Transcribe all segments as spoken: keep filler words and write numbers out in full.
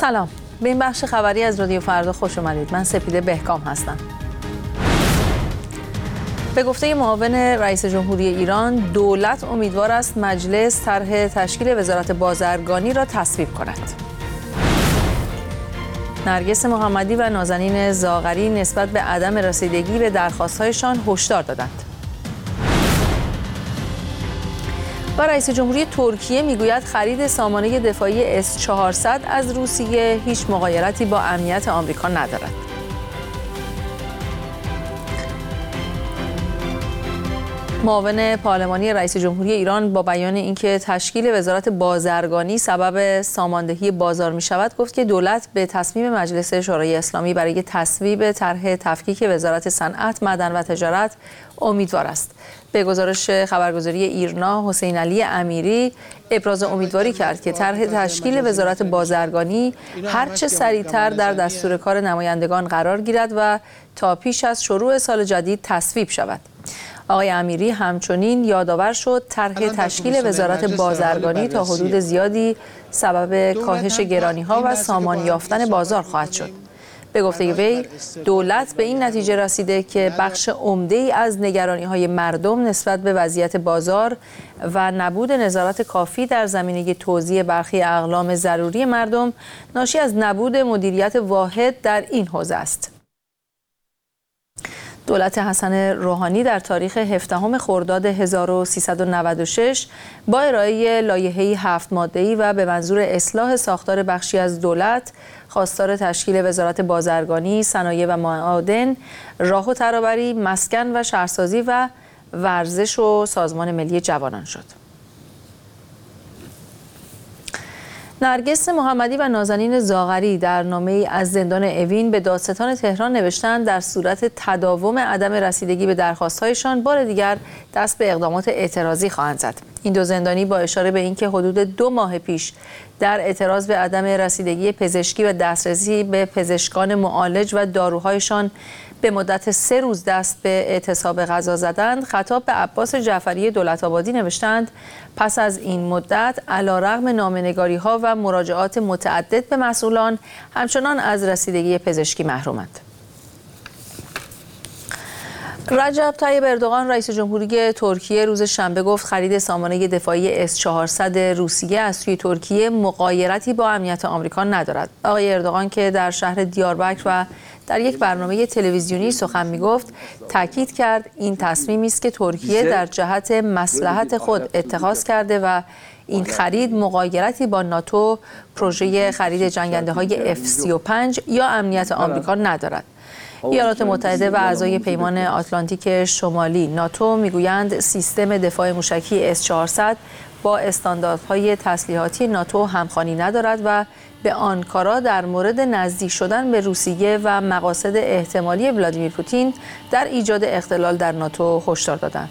سلام، به این بخش خبری از رادیو فردا خوش اومدید. من سپیده بهکام هستم. به گفته معاون رئیس جمهوری ایران، دولت امیدوار است مجلس طرح تشکیل وزارت بازرگانی را تصویب کند. نرگس محمدی و نازنین زاغری نسبت به عدم رسیدگی به درخواست‌هایشان هشدار دادند. و رئیس جمهوری ترکیه میگوید خرید سامانه دفاعی اس چهارصد از روسیه هیچ مغایرتی با امنیت آمریکا ندارد. معاون پارلمانی رئیس جمهوری ایران با بیان اینکه تشکیل وزارت بازرگانی سبب ساماندهی بازار می شود، گفت که دولت به تصمیم مجلس شورای اسلامی برای تصویب طرح تفکیک وزارت صنعت، معدن و تجارت امیدوار است. به گزارش خبرگزاری ایرنا، حسین علی امیری ابراز امیدواری کرد که طرح تشکیل وزارت بازرگانی هرچه سریعتر در دستور کار نمایندگان قرار گیرد و تا پیش از شروع سال جدید تصویب شود. آقای امیری همچنین یادآور شد طرح تشکیل وزارت بازرگانی تا حدود زیادی سبب کاهش گرانی‌ها و سامان یافتن بازار خواهد شد. به گفته وی، دولت به این نتیجه رسیده که بخش عمده‌ای از نگرانی‌های مردم نسبت به وضعیت بازار و نبود نظارت کافی در زمینه توزیع برخی اقلام ضروری مردم ناشی از نبود مدیریت واحد در این حوزه است. دولت حسن روحانی در تاریخ هفدهم خرداد هزار و سیصد و نود و شش با ارائه لایحه‌ای هفت ماده‌ای و به منظور اصلاح ساختار بخشی از دولت خواستار تشکیل وزارت بازرگانی، صنایع و معادن، راه و ترابری، مسکن و شهرسازی و ورزش و سازمان ملی جوانان شد. نرگس محمدی و نازنین زاغری در نامه‌ای از زندان اوین به دادستان تهران نوشتند در صورت تداوم عدم رسیدگی به درخواست‌هایشان بار دیگر دست به اقدامات اعتراضی خواهند زد. این دو زندانی با اشاره به اینکه حدود دو ماه پیش در اعتراض به عدم رسیدگی پزشکی و دسترسی به پزشکان معالج و داروهایشان به مدت سه روز دست به اعتصاب غذا زدند، خطاب به عباس جعفری دولت‌آبادی نوشتند پس از این مدت علی‌رغم نامه‌نگاری‌ها و مراجعات متعدد به مسئولان همچنان از رسیدگی پزشکی محرومند. رجب طیب اردوغان رئیس جمهوری ترکیه روز شنبه گفت خرید سامانه دفاعی اس چهارصد روسیه از سوی ترکیه مغایرتی با امنیت آمریکا ندارد. آقای اردوغان که در شهر دیاربکر و در یک برنامه تلویزیونی سخن می‌گفت، تاکید کرد این تصمیمی است که ترکیه در جهت مصلحت خود اتخاذ کرده و این خرید مغایرتی با ناتو، پروژه خرید جنگنده‌های اف سی و پنج یا امنیت آمریکا ندارد. ایالات متحده و اعضای پیمان آتلانتیک شمالی ناتو میگویند سیستم دفاع موشکی اس چهارصد با استانداردهای تسلیحاتی ناتو همخوانی ندارد و به آنکارا در مورد نزدیک شدن به روسیه و مقاصد احتمالی ولادیمیر پوتین در ایجاد اختلال در ناتو هشدار دادند.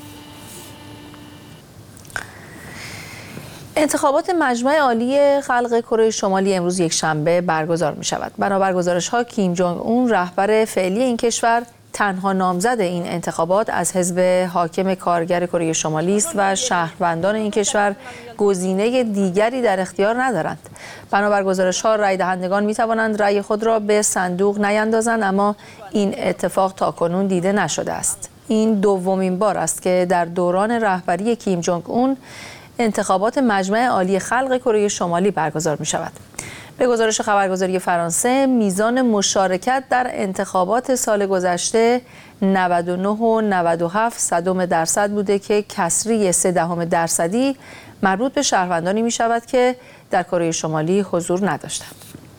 انتخابات مجمع عالی خلق کره شمالی امروز یک شنبه برگزار می شود. بنابر گزارش‌ها کیم جونگ اون رهبر فعلی این کشور تنها نامزد این انتخابات از حزب حاکم کارگر کره شمالی است و شهروندان این کشور گزینه دیگری در اختیار ندارند. بنابر گزارش‌ها رای دهندگان می توانند رای خود را به صندوق نیندازند، اما این اتفاق تاکنون دیده نشده است. این دومین بار است که در دوران رهبری کیم جونگ اون انتخابات مجمع عالی خلق کره شمالی برگزار می شود. به گزارش خبرگزاری فرانسه، میزان مشارکت در انتخابات سال گذشته نود و نه و نود و هفت صدم درصد بوده که کسری سه دهم درصدی مربوط به شهروندانی می شود که در کره شمالی حضور نداشتند.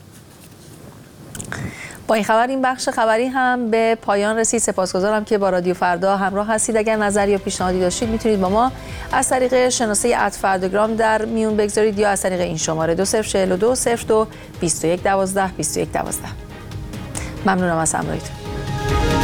با این خبر این بخش خبری هم به پایان رسید. سپاسگزارم که با رادیو فردا همراه هستید. اگر نظری یا پیشنهادی داشتید میتونید با ما از طریق شناسه ات فرداگرام در میون بگذارید یا از طریق این شماره دو صفر چهل و دو صفر دو بیست و یک دوازده بیست و یک دوازده. ممنونم از همراهیتون.